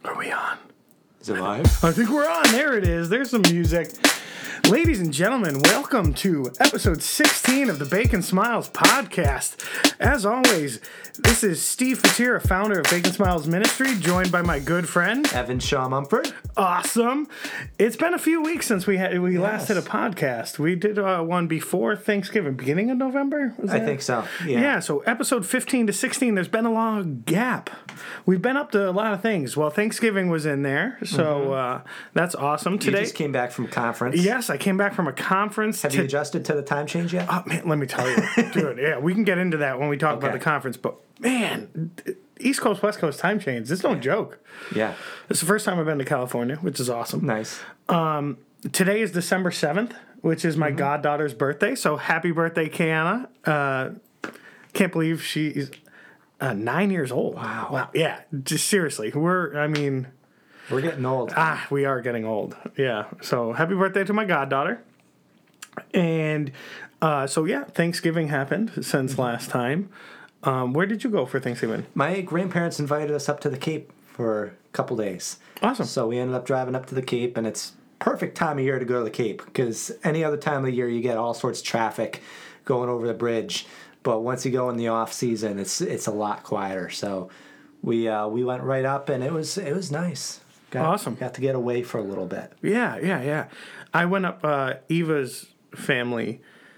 Are we on? Is it live? I think we're on. There it is. There's some music. Ladies and gentlemen, welcome to episode 16 of the Bacon Smiles podcast. As always, this is Steve Fatira, founder of Bacon Smiles Ministry, joined by my good friend Evan Shaw Mumford. Awesome. It's been a few weeks since we last did a podcast. We did one before Thanksgiving, beginning of November? I think so. Yeah, so episode 15 to 16, there's been a long gap. We've been up to a lot of things. Well, Thanksgiving was in there, so that's awesome. Today, You just came back from conference. Yes, I came back from a conference. Have you adjusted to the time change yet? Oh, man, let me tell you. Dude, yeah, we can get into that when we talk about the conference, but man, East Coast, West Coast time change, it's no joke. Yeah. It's the first time I've been to California, which is awesome. Nice. Today is December 7th, which is my goddaughter's birthday, so happy birthday, Kiana. Can't believe she's 9 years old. Wow. Yeah, just seriously. We're getting old. We are getting old. Yeah. So happy birthday to my goddaughter. And Thanksgiving happened since last time. Where did you go for Thanksgiving? My grandparents invited us up to the Cape for a couple days. Awesome. So we ended up driving up to the Cape, and it's perfect time of year to go to the Cape because any other time of the year you get all sorts of traffic going over the bridge. But once you go in the off season, it's a lot quieter. So we went right up, and it was nice. Awesome. Got to get away for a little bit. Yeah. I went up Eva's family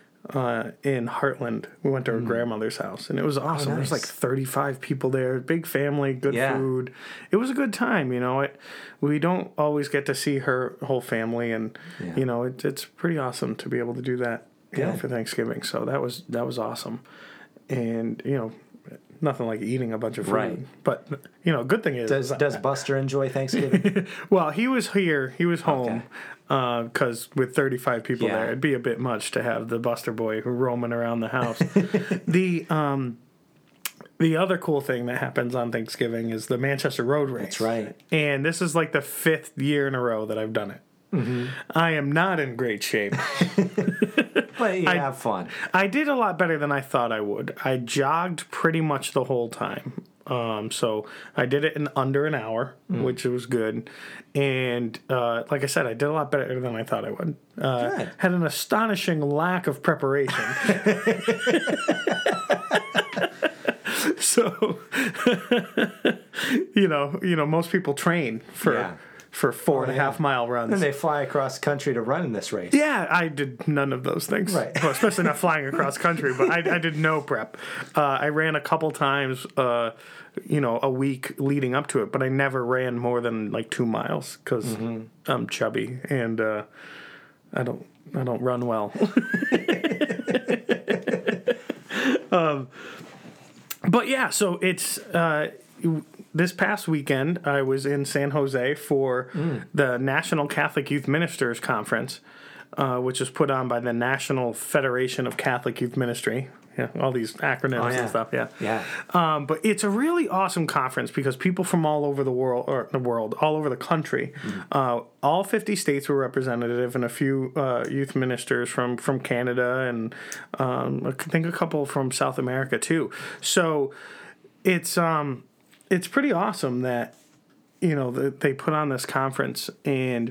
in Heartland. We went to her grandmother's house, and it was awesome. Nice. There was like 35 people there, big family, good food. It was a good time, we don't always get to see her whole family, and it's pretty awesome to be able to do that for Thanksgiving. So that was awesome, and nothing like eating a bunch of food. Right. But good thing is, does Buster enjoy Thanksgiving? Well, he was here. He was home. Because with 35 people there, it'd be a bit much to have the Buster Boy roaming around the house. The other cool thing that happens on Thanksgiving is the Manchester Road Race. That's right. And this is like the 5th year in a row that I've done it. Mm-hmm. I am not in great shape. But you have fun. I did a lot better than I thought I would. I jogged pretty much the whole time. So I did it in under an hour, which was good. And like I said, I did a lot better than I thought I would. Had an astonishing lack of preparation. So, most people train for 4.5 mile runs. And they fly across country to run in this race. Yeah, I did none of those things. Right. Well, especially not flying across country, but I did no prep. I ran a couple times, a week leading up to it, but I never ran more than like 2 miles because I'm chubby and I don't run well. But yeah, so it's this past weekend I was in San Jose for the National Catholic Youth Ministers Conference, which is put on by the National Federation of Catholic Youth Ministry. Yeah, all these acronyms and stuff. Yeah. But it's a really awesome conference because people from all over all over the country, all 50 states were representative, and a few youth ministers from Canada, and I think a couple from South America too. So it's pretty awesome that they put on this conference, and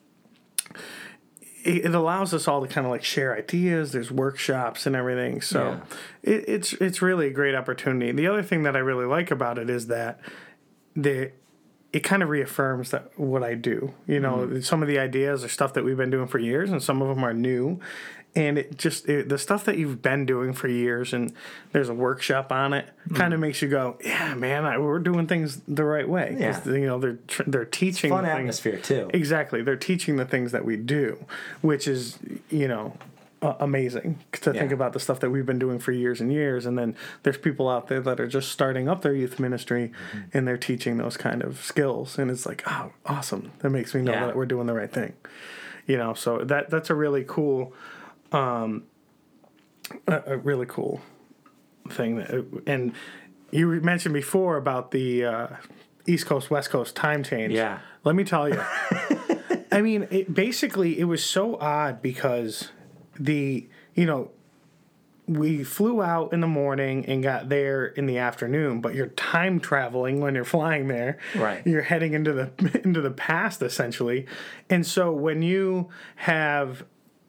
it allows us all to kind of like share ideas. There's workshops and everything. So it's really a great opportunity. The other thing that I really like about it is that it kind of reaffirms that what I do. Some of the ideas are stuff that we've been doing for years, and some of them are new. And the stuff that you've been doing for years, and there's a workshop on it, kind of makes you go, yeah, man, we're doing things the right way. Yeah. They're teaching. Fun atmosphere too. Exactly, they're teaching the things that we do, which is amazing to think about the stuff that we've been doing for years and years. And then there's people out there that are just starting up their youth ministry, and they're teaching those kind of skills, and it's like, oh, awesome. That makes me know that we're doing the right thing. So that's a really cool. A really cool thing. And you mentioned before about the East Coast, West Coast time change. Yeah. Let me tell you. I mean, it was so odd because we flew out in the morning and got there in the afternoon, but you're time traveling when you're flying there. Right. You're heading into the past essentially. And so when you have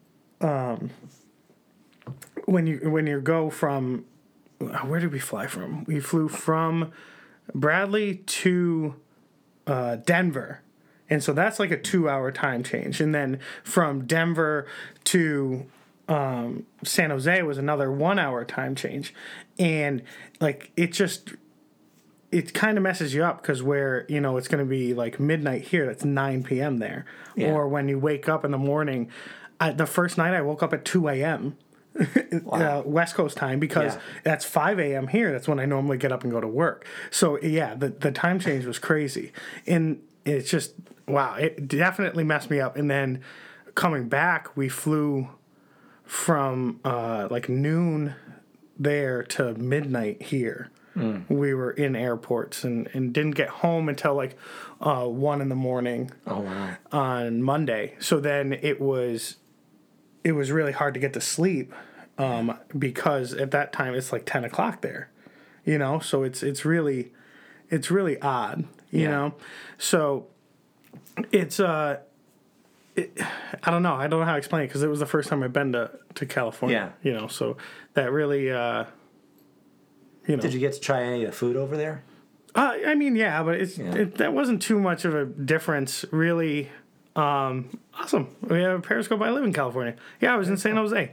when you go from, where did we fly from? We flew from Bradley to Denver. And so that's like a 2-hour time change. And then from Denver to San Jose was another 1-hour time change. And like it kind of messes you up because where, it's going to be like midnight here, that's 9 p.m. there. Yeah. Or when you wake up in the morning, the first night I woke up at 2 a.m. Wow. West Coast time because that's 5 a.m. here. That's when I normally get up and go to work. So yeah, the time change was crazy. And it's just, wow, it definitely messed me up. And then coming back, we flew from like noon there to midnight here. We were in airports and didn't get home until like 1 in the morning. Oh, wow. On Monday. So then it was really hard to get to sleep because at that time it's like 10 o'clock there, so it's really odd, you know? So it's, I don't know how to explain it because it was the first time I've been to California, so that really, Did you get to try any of the food over there? I mean, yeah, but that wasn't too much of a difference, really. Awesome. We have a Periscope. I live in California. Yeah, I was in San Jose.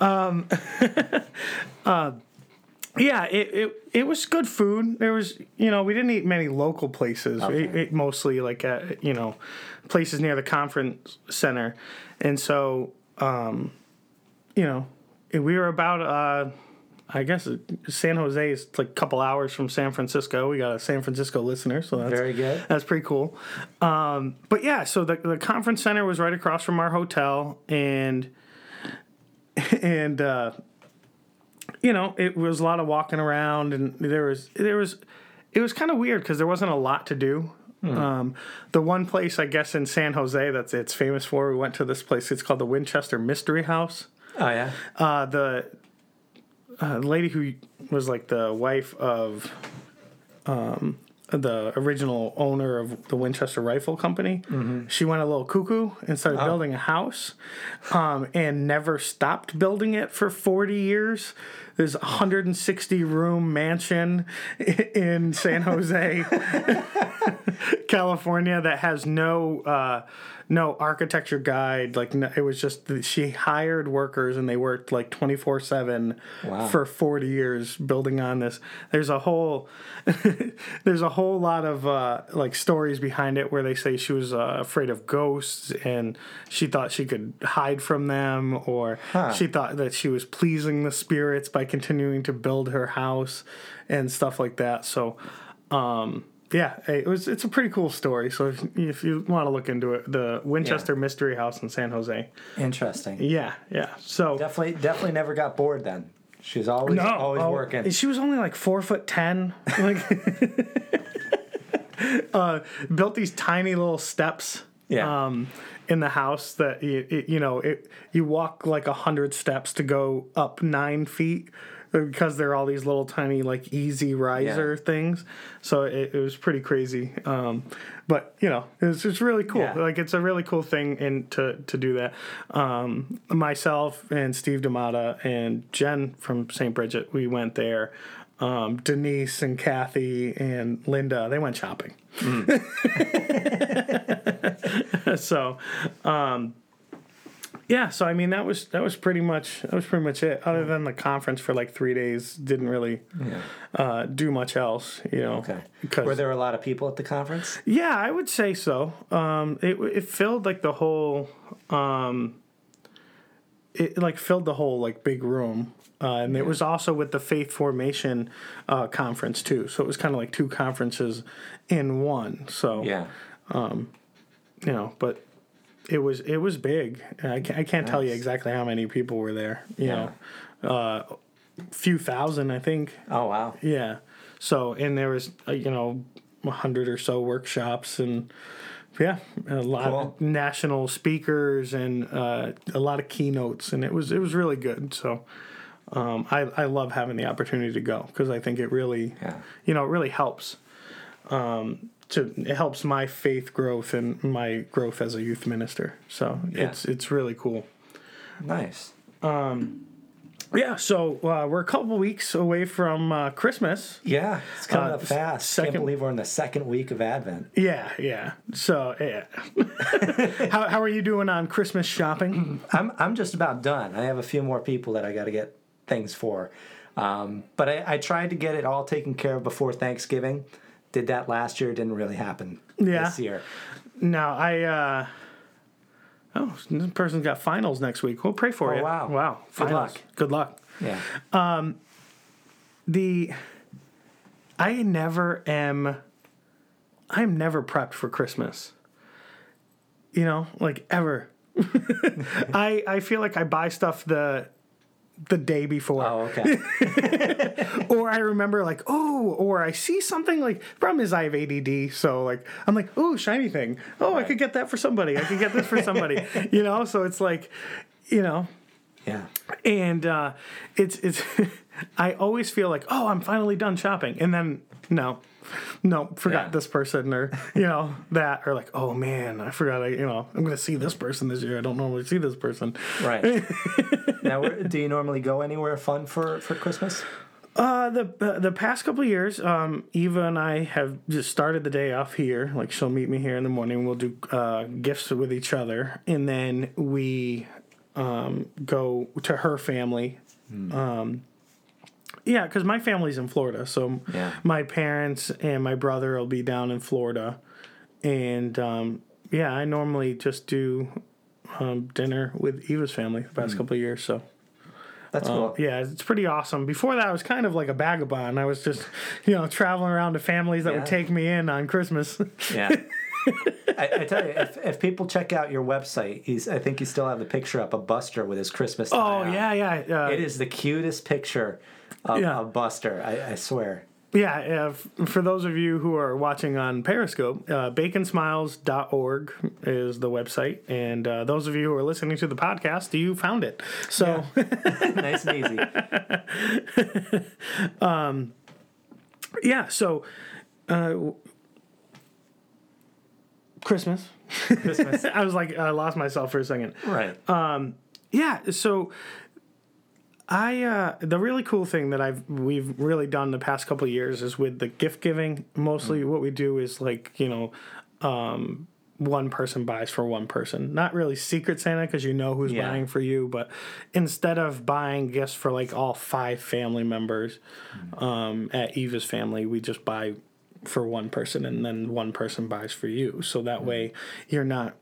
Yeah, it was good food. There was, we didn't eat many local places. Okay. We ate mostly like at, places near the conference center. And so, we were about, I guess San Jose is like a couple hours from San Francisco. We got a San Francisco listener, so that's very good. That's pretty cool. But yeah, so the conference center was right across from our hotel, and it was a lot of walking around, and it was kind of weird because there wasn't a lot to do. The one place I guess in San Jose that's it's famous for, we went to this place. It's called the Winchester Mystery House. Oh yeah. The lady who was like the wife of the original owner of the Winchester Rifle Company, she went a little cuckoo and started building a house and never stopped building it for 40 years. There's a 160-room mansion in San Jose, California that has no architecture guide. Like it was just she hired workers and they worked like 24/7 for 40 years building on this. There's a whole lot of like stories behind it where they say she was afraid of ghosts and she thought she could hide from them, or she thought that she was pleasing the spirits by continuing to build her house and stuff like that. So yeah, it's a pretty cool story. So if you want to look into it, the Winchester Mystery House in San Jose. Interesting. Yeah. So definitely never got bored then. She was always working. She was only like 4'10", like built these tiny little steps. In the house that you walk like 100 steps to go up 9 feet. Because there are all these little tiny like easy riser things, so it was pretty crazy. But it's really cool. Yeah. Like it's a really cool thing to do that. Myself and Steve D'Amata and Jen from St. Bridget, we went there. Denise and Kathy and Linda, they went shopping. So. Yeah, so I mean that was pretty much it. Other than the conference for like 3 days, didn't really do much else, Okay. Were there a lot of people at the conference? Yeah, I would say so. It filled like the whole filled the whole like big room, and it was also with the Faith Formation conference too. So it was kind of like two conferences in one. So but. It was big. I can't tell you exactly how many people were there. Few thousand, I think. Oh wow. Yeah. So and there was 100 or so workshops and a lot of national speakers and a lot of keynotes, and it was really good. So I love having the opportunity to go because I think it really, it really helps. It helps my faith growth and my growth as a youth minister. So it's really cool. Nice. Yeah, so we're a couple weeks away from Christmas. Yeah, it's coming up fast. Can't believe we're in the second week of Advent. Yeah. So, yeah. How are you doing on Christmas shopping? I'm just about done. I have a few more people that I got to get things for. But I tried to get it all taken care of before Thanksgiving. Did that last year. Didn't really happen this year. No, this person's got finals next week. We'll pray for you. Wow. Finals. Good luck. Yeah. I'm never prepped for Christmas. Like ever. I feel like I buy stuff the day before. Oh, okay. Or I remember or I see something the problem is I have ADD, so I'm like, oh, shiny thing. Oh, right. I could get that for somebody. I could get this for somebody. So it's Yeah. And it's I always feel like, oh, I'm finally done shopping, and then no, forgot this person or that, or oh man, I forgot I'm going to see this person this year. I don't normally see this person. Right. Now, do you normally go anywhere fun for Christmas? The past couple of years, Eva and I have just started the day off here. She'll meet me here in the morning. We'll do gifts with each other, and then we go to her family. Yeah, because my family's in Florida, so my parents and my brother will be down in Florida, and I normally just do dinner with Eva's family the past couple of years. So that's cool. Yeah, it's pretty awesome. Before that, I was kind of like a vagabond. I was just traveling around to families that would take me in on Christmas. Yeah. I tell you, if people check out your website, I think you still have the picture up of Buster with his Christmas tie on. Yeah. It is the cutest picture of Buster, I swear. Yeah, for those of you who are watching on Periscope, baconsmiles.org is the website, and those of you who are listening to the podcast, you found it. So nice and easy. So Christmas. I was I lost myself for a second. Right. So the really cool thing that we've really done the past couple of years is with the gift giving. Mostly what we do is one person buys for one person. Not really Secret Santa because who's buying for you, but instead of buying gifts for all 5 family members at Eva's family, we just buy for one person, and then one person buys for you. So that way you're not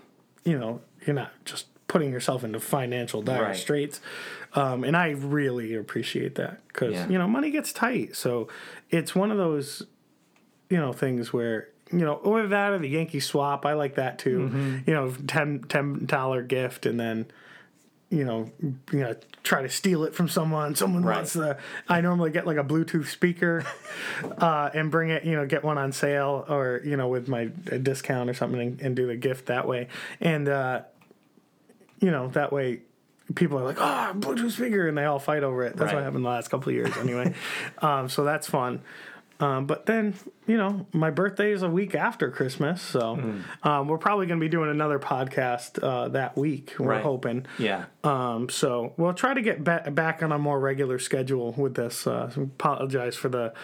just putting yourself into financial dire straits. And I really appreciate that because, money gets tight. So it's one of those, things where, or that or the Yankee swap. I like that too. $10 gift, and then, try to steal it from someone. Someone wants I normally get a Bluetooth speaker and bring it, get one on sale or, with my discount or something and do the gift that way. And, that way people are like, oh, Bluetooth speaker, and they all fight over it. That's what happened the last couple of years anyway. So that's fun. But then, my birthday is a week after Christmas, so we're probably going to be doing another podcast that week, we're hoping. Yeah. So we'll try to get back on a more regular schedule with this. So apologize for the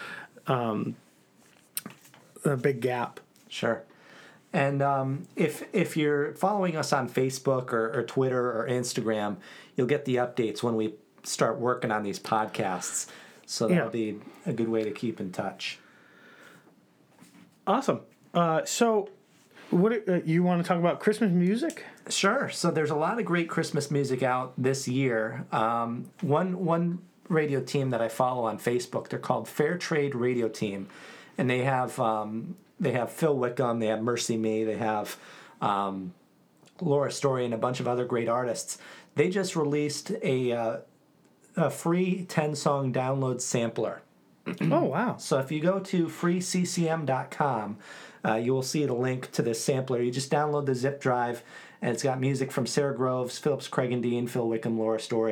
big gap. Sure. And if you're following us on Facebook or Twitter or Instagram, you'll get the updates when we start working on these podcasts. So that'll be a good way to keep in touch. Awesome. So what you want to talk about Christmas music? Sure. So there's a lot of great Christmas music out this year. One radio team that I follow on Facebook, they're called Fair Trade Radio Team, and they have Phil Wickham, they have Mercy Me, they have Laura Story, and a bunch of other great artists. They just released a free 10-song download sampler. Oh, wow. So if you go to freeccm.com, you will see the link to this sampler. You just download the zip drive, and it's got music from Sarah Groves, Phillips Craig and Dean, Phil Wickham, Laura Story,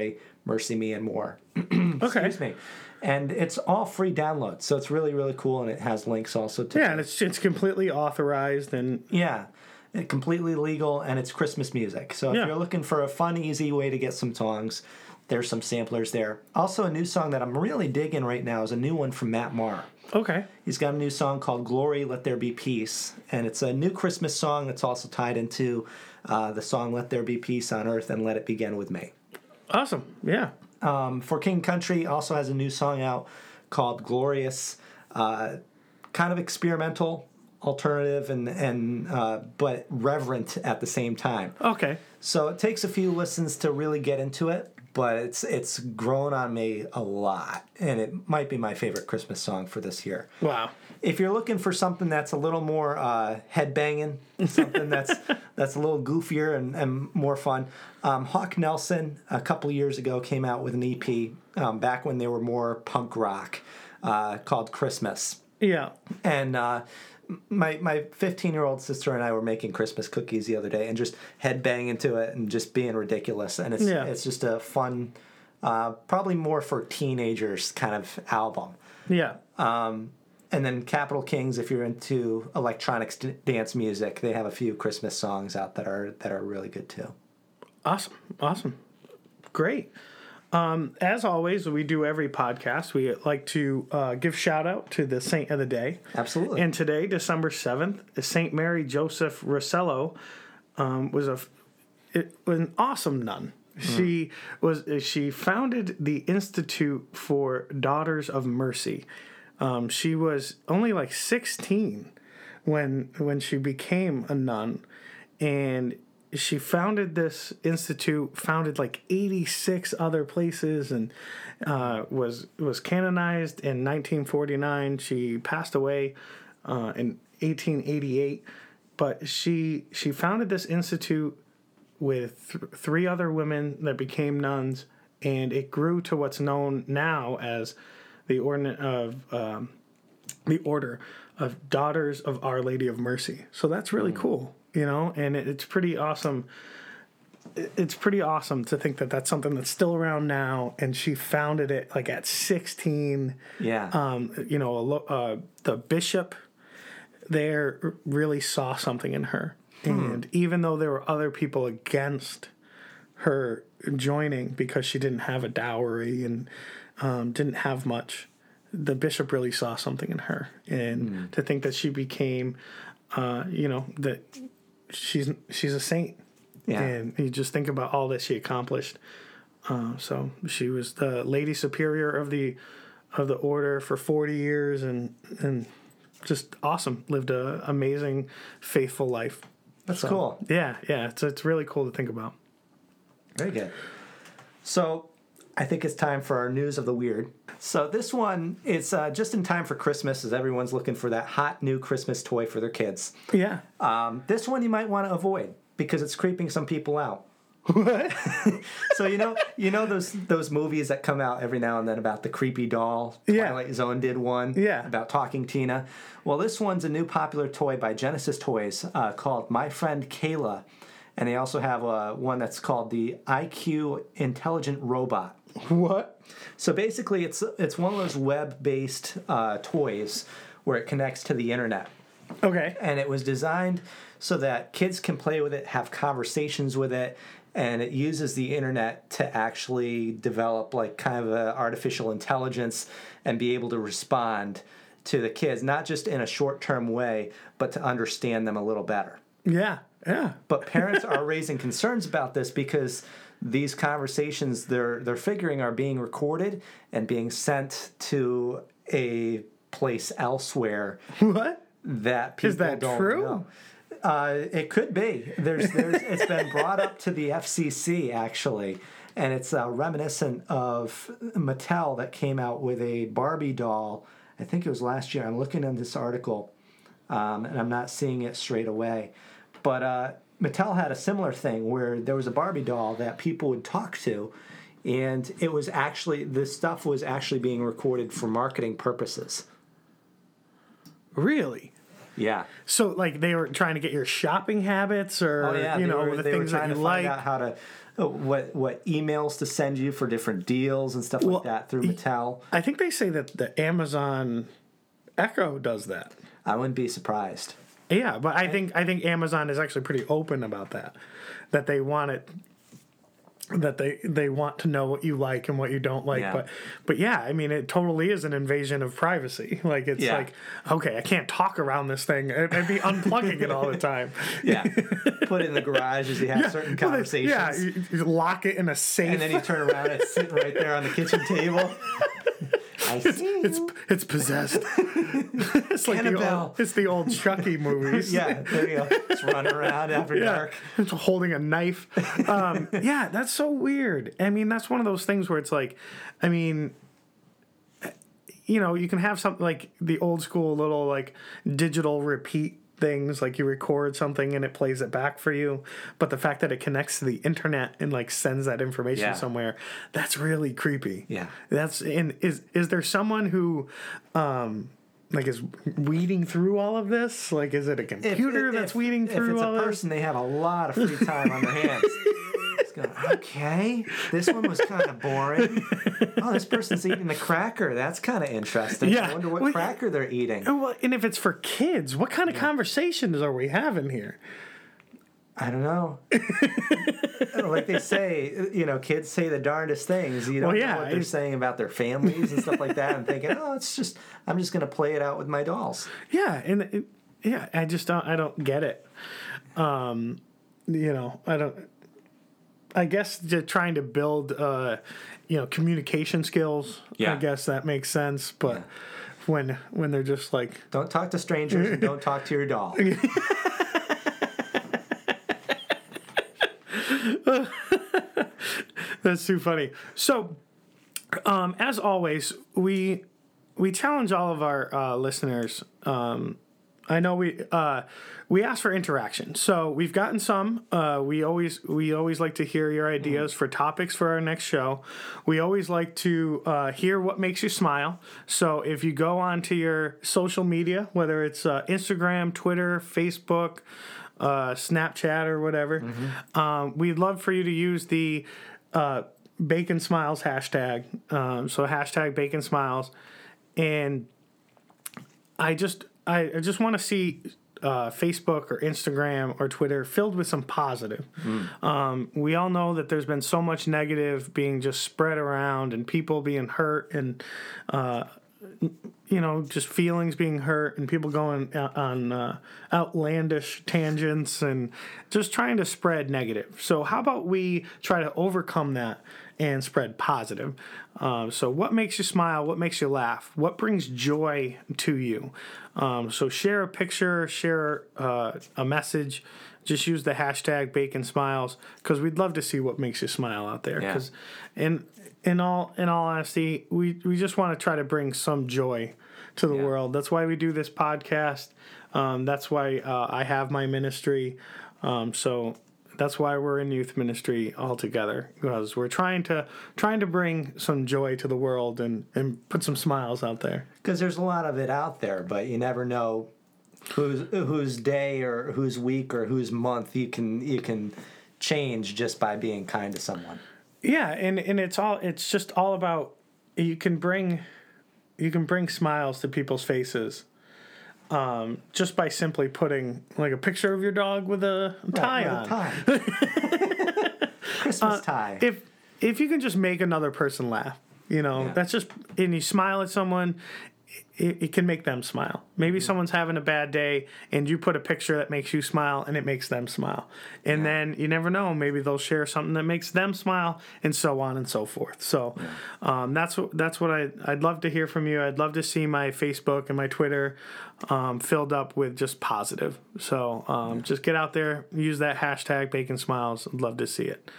Mercy Me, and More. Okay. Excuse me. And it's all free download, so it's really, really cool, and it has links also to... Yeah, and it's completely authorized and... Yeah, completely legal, and it's Christmas music. So if you're looking for a fun, easy way to get some songs, there's some samplers there. Also, a new song that I'm really digging right now is a new one from Matt Maher. Okay. He's got a new song called Glory, Let There Be Peace, and it's a new Christmas song that's also tied into the song Let There Be Peace on Earth and Let It Begin With Me. Awesome, yeah. For King Country, also has a new song out called Glorious, kind of experimental, alternative, and but reverent at the same time. Okay. So it takes a few listens to really get into it, but it's grown on me a lot, and it might be my favorite Christmas song for this year. Wow. If you're looking for something that's a little more headbanging, something that's a little goofier and more fun, Hawk Nelson a couple years ago came out with an EP back when they were more punk rock called Christmas. Yeah. And my 15-year-old sister and I were making Christmas cookies the other day and just headbanging to it and just being ridiculous. And it's just a fun, probably more for teenagers kind of album. Yeah. And then Capital Kings, if you're into electronic dance music, they have a few Christmas songs out that are really good too. Awesome. Great. As always, we do every podcast. We like to give shout out to the saint of the day. Absolutely. And today, December 7th, Saint Mary Joseph Rossello was an awesome nun. She founded the Institute for Daughters of Mercy. She was only like 16 when she became a nun, and she founded this institute, founded like 86 other places, and was canonized in 1949. She passed away in 1888, but she founded this institute with three other women that became nuns, and it grew to what's known now as the Order of Daughters of Our Lady of Mercy. So that's really cool, and it's pretty awesome. It's pretty awesome to think that that's something that's still around now, and she founded it like at 16. Yeah. The bishop there really saw something in her. And even though there were other people against her joining because she didn't have a dowry and didn't have much, the bishop really saw something in her. And to think that she became, that she's a saint. Yeah. And you just think about all that she accomplished. So she was the Lady Superior of the order for 40 years and just awesome. Lived a amazing, faithful life. That's cool. Yeah. It's really cool to think about. Very good. So I think it's time for our news of the weird. So this one is just in time for Christmas, as everyone's looking for that hot new Christmas toy for their kids. Yeah. This one you might want to avoid because it's creeping some people out. What? So you know those movies that come out every now and then about the creepy doll. Twilight Zone did one. Yeah. About Talking Tina. Well, this one's a new popular toy by Genesis Toys called My Friend Kayla, and they also have one that's called the IQ Intelligent Robot. What? So basically, it's one of those web-based toys where it connects to the internet. Okay. And it was designed so that kids can play with it, have conversations with it, and it uses the internet to actually develop like kind of an artificial intelligence and be able to respond to the kids, not just in a short-term way, but to understand them a little better. Yeah. But parents are raising concerns about this because these conversations they're figuring are being recorded and being sent to a place elsewhere. What? That people Is that don't true? know. It could be. It's been brought up to the FCC actually, and it's reminiscent of Mattel that came out with a Barbie doll. I think it was last year. I'm looking at this article, and I'm not seeing it straight away, but Mattel had a similar thing where there was a Barbie doll that people would talk to, and it was actually this stuff was actually being recorded for marketing purposes. Really? Yeah. So like they were trying to get your shopping habits, or the things that you like. Find out how to what emails to send you for different deals and stuff like that through Mattel. I think they say that the Amazon Echo does that. I wouldn't be surprised. Yeah, but I think Amazon is actually pretty open about that. That they want it. That they want to know what you like and what you don't like, but yeah, I mean, it totally is an invasion of privacy. Like it's like, okay, I can't talk around this thing. I'd be unplugging it all the time. Yeah, put it in the garage as you have certain conversations. Yeah, you lock it in a safe, and then you turn around and it's sitting right there on the kitchen table. I see it's possessed. It's like the old Chucky movies. Yeah, there you go. It's running around after dark. It's holding a knife. Yeah, that's so weird. I mean, that's one of those things where it's like, I mean, you can have something like the old school little like digital repeat things, like you record something and it plays it back for you, but the fact that it connects to the internet and like sends that information somewhere, that's really creepy. Is there someone who like is weeding through all of this? Like, is it a computer that's weeding through all this? If it's a person, they have a lot of free time on their hands. It's going, okay, this one was kind of boring. Oh, this person's eating the cracker. That's kind of interesting. I wonder what cracker they're eating. Well, and if it's for kids, what kind of conversations are we having here? I don't know. Like they say, kids say the darndest things. You don't know what they're saying about their families and stuff like that, and thinking, I'm just going to play it out with my dolls. Yeah, and I just don't get it. I don't. I guess just trying to build, communication skills. Yeah. I guess that makes sense, but when they're just like, don't talk to strangers and don't talk to your doll. That's too funny. So, as always, we challenge all of our listeners. I know we ask for interaction, so we've gotten some. We always like to hear your ideas for topics for our next show. We always like to hear what makes you smile. So if you go onto your social media, whether it's Instagram, Twitter, Facebook, Snapchat, or whatever, we'd love for you to use the Bacon Smiles hashtag. So hashtag Bacon Smiles, and I just want to see Facebook or Instagram or Twitter filled with some positive. We all know that there's been so much negative being just spread around, and people being hurt, and just feelings being hurt, and people going on outlandish tangents and just trying to spread negative. So how about we try to overcome that and spread positive? So what makes you smile? What makes you laugh? What brings joy to you? So share a picture, share a message. Just use the hashtag Bacon Smiles, because we'd love to see what makes you smile out there. Because in all honesty, we just want to try to bring some joy to the world. That's why we do this podcast. That's why I have my ministry. So that's why we're in youth ministry all together, because we're trying to bring some joy to the world and put some smiles out there. Because there's a lot of it out there, but you never know whose day or whose week or whose month you can change just by being kind to someone. Yeah, and it's just all about you can bring smiles to people's faces. Just by simply putting like a picture of your dog with a tie on. Christmas tie. If you can just make another person laugh, that's just, and you smile at someone, it can make them smile. Maybe someone's having a bad day, and you put a picture that makes you smile, and it makes them smile. And then you never know, maybe they'll share something that makes them smile, and so on and so forth. So that's what I'd love to hear from you. I'd love to see my Facebook and my Twitter filled up with just positive. So just get out there, use that hashtag Bacon Smiles. I'd love to see it.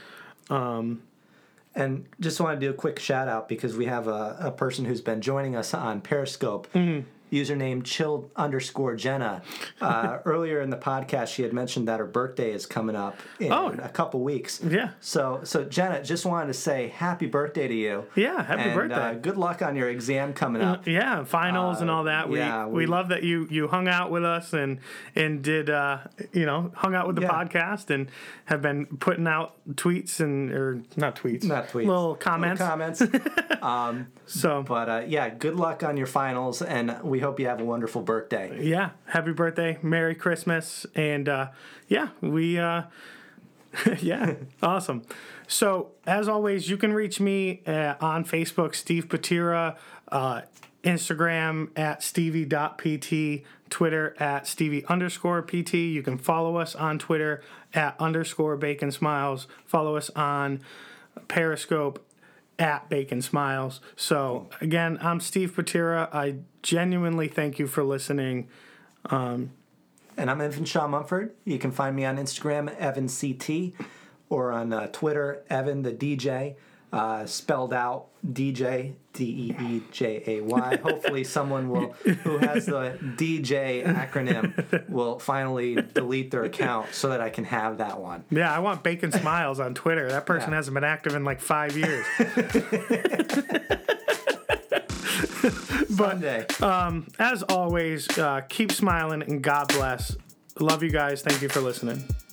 And just want to do a quick shout out, because we have a person who's been joining us on Periscope. username chill_Jenna. Earlier in the podcast, she had mentioned that her birthday is coming up in a couple weeks. Yeah. So Jenna, just wanted to say happy birthday to you. Yeah, happy birthday. Good luck on your exam coming up. Yeah, finals and all that. We love that you hung out with us and did hung out with the podcast and have been putting out tweets little comments. But good luck on your finals, and we hope you have a wonderful birthday. Yeah, happy birthday, Merry Christmas, and awesome. So as always, you can reach me on Facebook, Steve Patira, Instagram at Stevie.pt, Twitter at Stevie_PT. You can follow us on Twitter at _Bacon Smiles. Follow us on Periscope at Bacon Smiles. So again, I'm Steve Patira. I genuinely thank you for listening. And I'm Evan Shaw Mumford. You can find me on Instagram, EvanCT, or on Twitter, Evan the DJ, spelled out DJ, DEEJAY. Hopefully someone who has the DJ acronym will finally delete their account so that I can have that one. Yeah, I want Bacon Smiles on Twitter. That person hasn't been active in like 5 years. Sunday. As always, keep smiling and God bless. Love you guys. Thank you for listening.